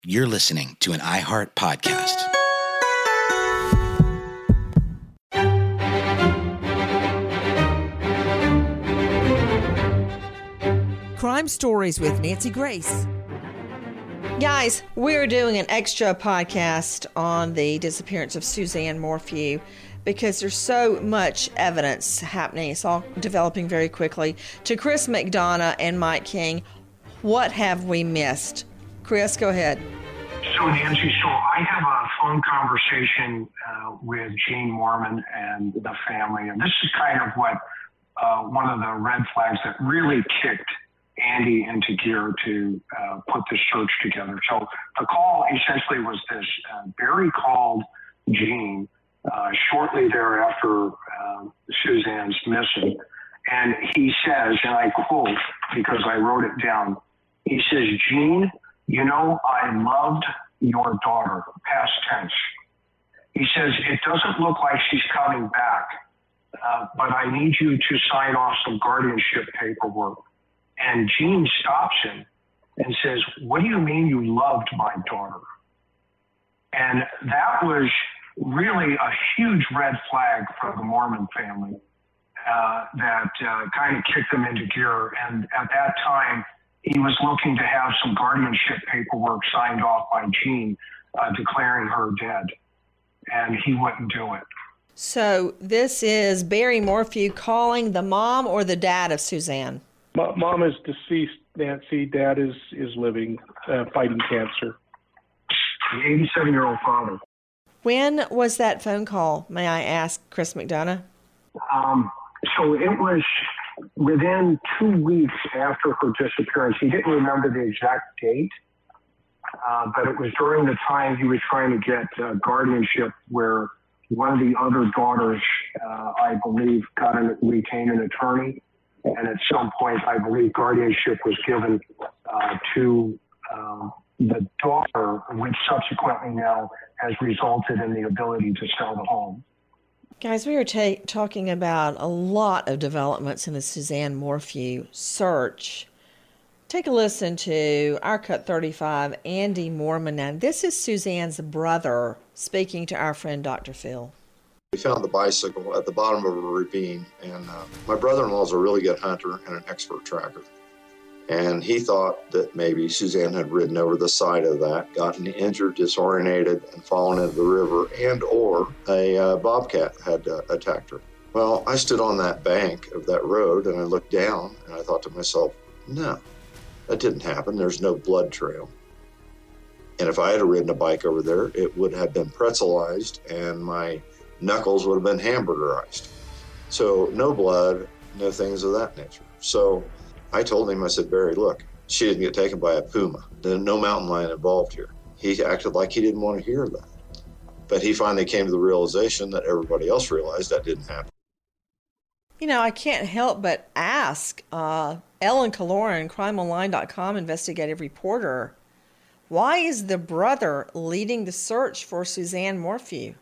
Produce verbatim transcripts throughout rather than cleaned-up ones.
You're listening to an iHeart podcast. Crime Stories with Nancy Grace. Guys, we're doing an extra podcast on the disappearance of Suzanne Morphew because there's so much evidence happening. It's all developing very quickly. To Chris McDonough and Mike King, what have we missed? Chris, go ahead. So, Nancy, so I have a phone conversation uh, with Gene Moorman and the family, and this is kind of what uh, one of the red flags that really kicked Andy into gear to uh, put this search together. So the call essentially was this. Uh, Barry called Gene uh, shortly thereafter uh, Suzanne's missing, and he says, and I quote because I wrote it down, he says, "Gene, you know, I loved your daughter," past tense. He says, "It doesn't look like she's coming back, uh, but I need you to sign off some guardianship paperwork." And Gene stops him and says, "What do you mean you loved my daughter?" And that was really a huge red flag for the Moorman family uh, that uh, kind of kicked them into gear. And at that time, he was looking to have some guardianship paperwork signed off by Gene uh, declaring her dead. And he wouldn't do it. So this is Barry Morphew calling the mom or the dad of Suzanne? Mom is deceased, Nancy. Dad is, is living, uh, fighting cancer. The eighty-seven-year-old father. When was that phone call, may I ask, Chris McDonough? Um, so it was within two weeks after her disappearance. He didn't remember the exact date, uh, but it was during the time he was trying to get uh, guardianship where one of the other daughters, uh, I believe, got an, retained an attorney. And at some point, I believe guardianship was given uh, to uh, the daughter, which subsequently now has resulted in the ability to sell the home. Guys, we are ta- talking about a lot of developments in the Suzanne Morphew search. Take a listen to our Cut thirty-five, Andy Moorman. And this is Suzanne's brother speaking to our friend Doctor Phil. We found the bicycle at the bottom of a ravine, and uh, my brother-in-law is a really good hunter and an expert tracker. And he thought that maybe Suzanne had ridden over the side of that, gotten injured, disorientated, and fallen into the river, and or a uh, bobcat had uh, attacked her. Well, I stood on that bank of that road, and I looked down, and I thought to myself, no, that didn't happen. There's no blood trail. And if I had ridden a bike over there, it would have been pretzelized, and my knuckles would have been hamburgerized. So no blood, no things of that nature. So I told him, I said, "Barry, look, she didn't get taken by a puma. There's no mountain lion involved here." He acted like he didn't want to hear that. But he finally came to the realization that everybody else realized that didn't happen. You know, I can't help but ask uh, Ellen Kaloran, crime online dot com investigative reporter, why is the brother leading the search for Suzanne Morphew?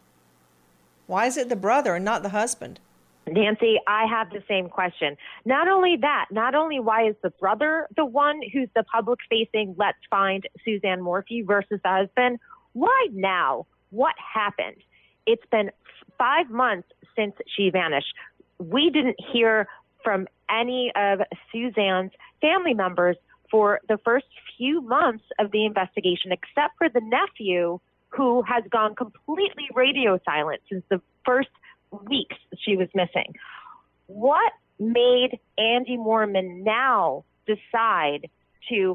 Why is it the brother and not the husband? Nancy, I have the same question. Not only that, not only why is the brother the one who's the public-facing, let's find Suzanne Morphew versus the husband, why now? What happened? It's been five months since she vanished. We didn't hear from any of Suzanne's family members for the first few months of the investigation, except for the nephew, who has gone completely radio silent since the first weeks she was missing. What made Andy Moorman now decide to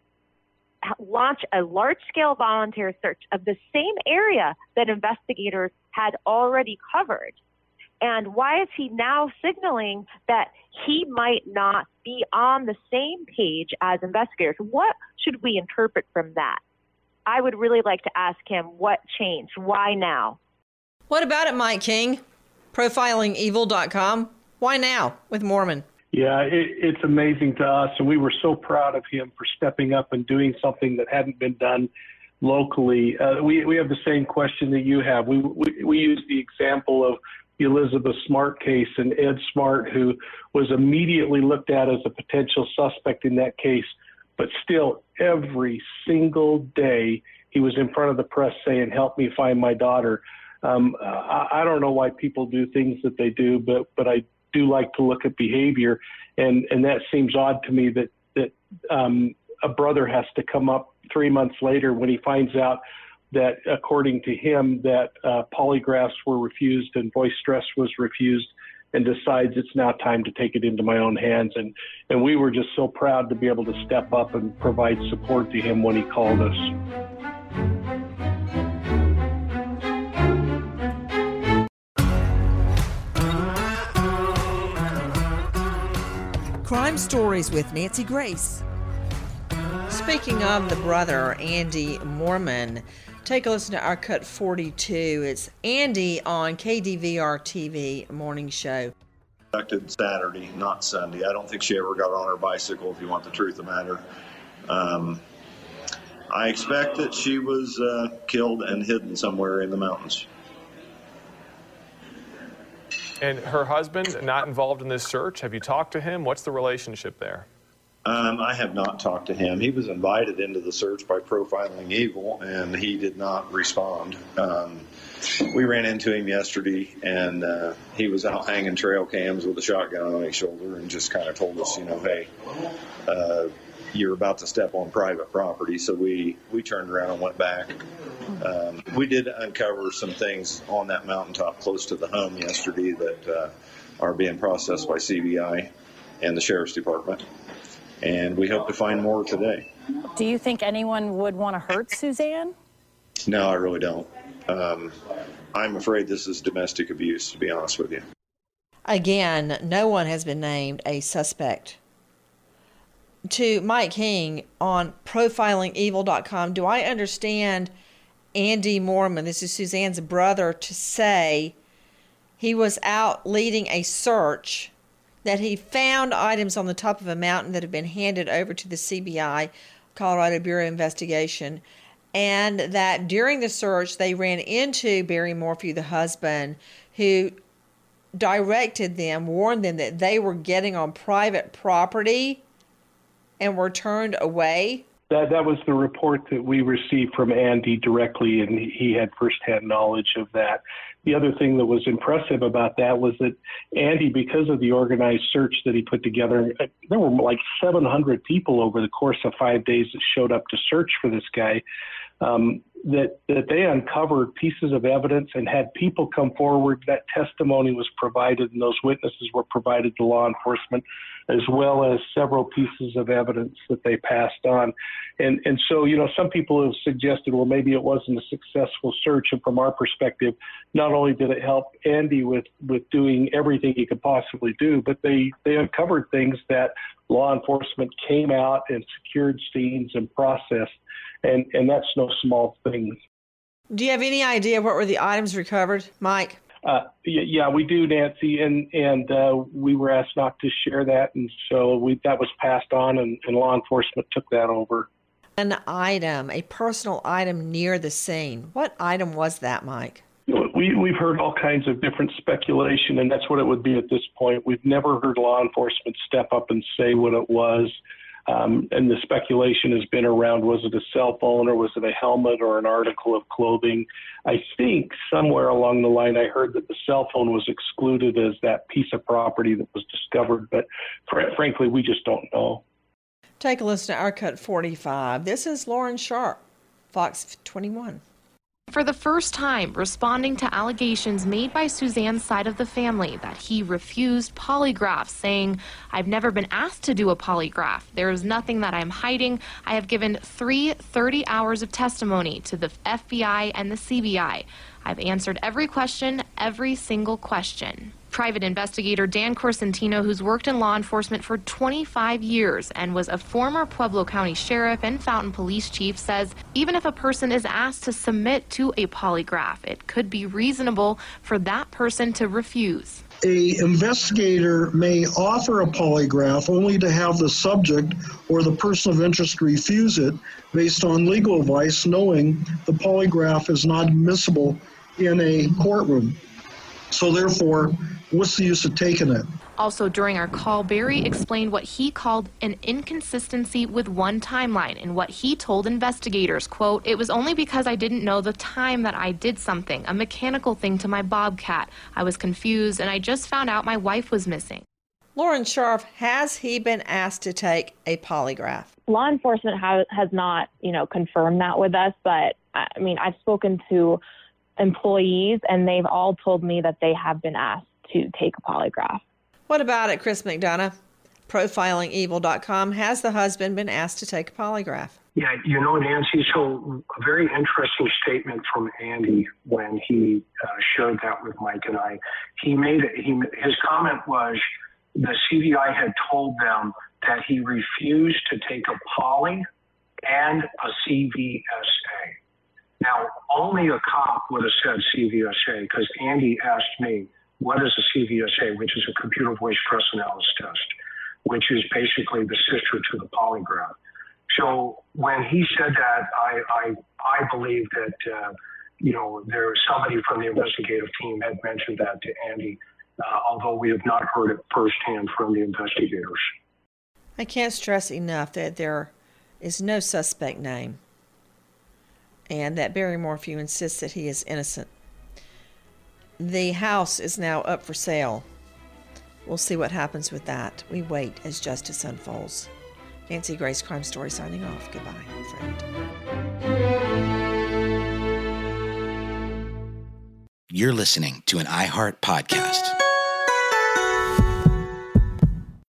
launch a large-scale volunteer search of the same area that investigators had already covered? And why is he now signaling that he might not be on the same page as investigators? What should we interpret from that? I would really like to ask him what changed. Why now? What about it, Mike King? profiling evil dot com. Why now with Moorman? Yeah, it, it's amazing to us, and we were so proud of him for stepping up and doing something that hadn't been done locally. Uh, we we have the same question that you have. We we, we use the example of the Elizabeth Smart case and Ed Smart, who was immediately looked at as a potential suspect in that case, but still every single day he was in front of the press saying, help me find my daughter. Um, I, I don't know why people do things that they do, but, but I do like to look at behavior. And, and that seems odd to me that, that um, a brother has to come up three months later when he finds out that, according to him, that uh, polygraphs were refused and voice stress was refused, and decides it's now time to take it into my own hands. And, and we were just so proud to be able to step up and provide support to him when he called us. Crime Stories with Nancy Grace. Speaking of the brother, Andy Mormon, take a listen to our Cut forty-two. It's Andy on K D V R T V morning show. Conducted Saturday, not Sunday. I don't think she ever got on her bicycle, if you want the truth of the matter. Um, I expect that she was uh, killed and hidden somewhere in the mountains. And her husband, not involved in this search? Have you talked to him? What's the relationship there? Um, I have not talked to him. He was invited into the search by Profiling Evil, and he did not respond. Um, we ran into him yesterday, and uh, he was out hanging trail cams with a shotgun on his shoulder and just kind of told us, you know, hey, uh, you're about to step on private property. So we, we turned around and went back. Um, we did uncover some things on that mountaintop close to the home yesterday that uh, are being processed by C B I and the Sheriff's Department. And we hope to find more today. Do you think anyone would want to hurt Suzanne? No, I really don't. Um, I'm afraid this is domestic abuse, to be honest with you. Again, no one has been named a suspect. To Mike King on profiling evil dot com, do I understand Andy Mormon, this is Suzanne's brother, to say he was out leading a search, that he found items on the top of a mountain that have been handed over to the C B I, Colorado Bureau of Investigation, and that during the search they ran into Barry Morphew, the husband, who directed them, warned them that they were getting on private property and were turned away? That that was the report that we received from Andy directly, and he had firsthand knowledge of that. The other thing that was impressive about that was that Andy, because of the organized search that he put together, there were like seven hundred people over the course of five days that showed up to search for this guy, um, that, that they uncovered pieces of evidence and had people come forward. That testimony was provided, and those witnesses were provided to law enforcement, as well as several pieces of evidence that they passed on. And and so, you know, some people have suggested, well, maybe it wasn't a successful search. And from our perspective, not only did it help Andy with, with doing everything he could possibly do, but they, they uncovered things that law enforcement came out and secured scenes and processed. And, and that's no small thing. Do you have any idea what were the items recovered, Mike? Uh, yeah, we do, Nancy, and and uh, we were asked not to share that, and so we that was passed on, and, and law enforcement took that over. An item, a personal item near the scene. What item was that, Mike? We, we've heard all kinds of different speculation, and that's what it would be at this point. We've never heard law enforcement step up and say what it was. Um, and the speculation has been around, was it a cell phone or was it a helmet or an article of clothing? I think somewhere along the line I heard that the cell phone was excluded as that piece of property that was discovered, but fr- frankly, we just don't know. Take a listen to our Cut forty-five. This is Lauren Sharp, Fox twenty-one. For the first time, responding to allegations made by Suzanne's side of the family that he refused polygraphs, saying, "I've never been asked to do a polygraph. There is nothing that I'm hiding. I have given three thirty hours of testimony to the F B I and the C B I. I've answered every question, every single question." Private investigator Dan Corsentino, who's worked in law enforcement for twenty-five years and was a former Pueblo County sheriff and Fountain police chief, says even if a person is asked to submit to a polygraph, it could be reasonable for that person to refuse. A investigator may offer a polygraph only to have the subject or the person of interest refuse it based on legal advice, knowing the polygraph is not admissible in a courtroom. So therefore, what's the use of taking it? Also, during our call, Barry explained what he called an inconsistency with one timeline and what he told investigators, quote, "It was only because I didn't know the time that I did something, a mechanical thing to my Bobcat. I was confused, and I just found out my wife was missing." Lauren Scharf, has he been asked to take a polygraph? Law enforcement ha- has not, you know, confirmed that with us, but, I mean, I've spoken to employees, and they've all told me that they have been asked to take a polygraph. What about it, Chris McDonough? profiling evil dot com. Has the husband been asked to take a polygraph? Yeah, you know, Nancy, so a very interesting statement from Andy when he uh, shared that with Mike and I. He made it, he, his comment was the C V I had told them that he refused to take a poly and a C V S A. Now, only a cop would have said C V S A because Andy asked me, what is a C V S A, which is a computer voice stress analysis test, which is basically the sister to the polygraph. So when he said that, I I, I believe that, uh, you know, there somebody from the investigative team had mentioned that to Andy, uh, although we have not heard it firsthand from the investigators. I can't stress enough that there is no suspect name and that Barry Morphew insists that he is innocent. The house is now up for sale. We'll see what happens with that. We wait as justice unfolds. Nancy Grace, Crime Story, signing off. Goodbye, friend. You're listening to an iHeart podcast.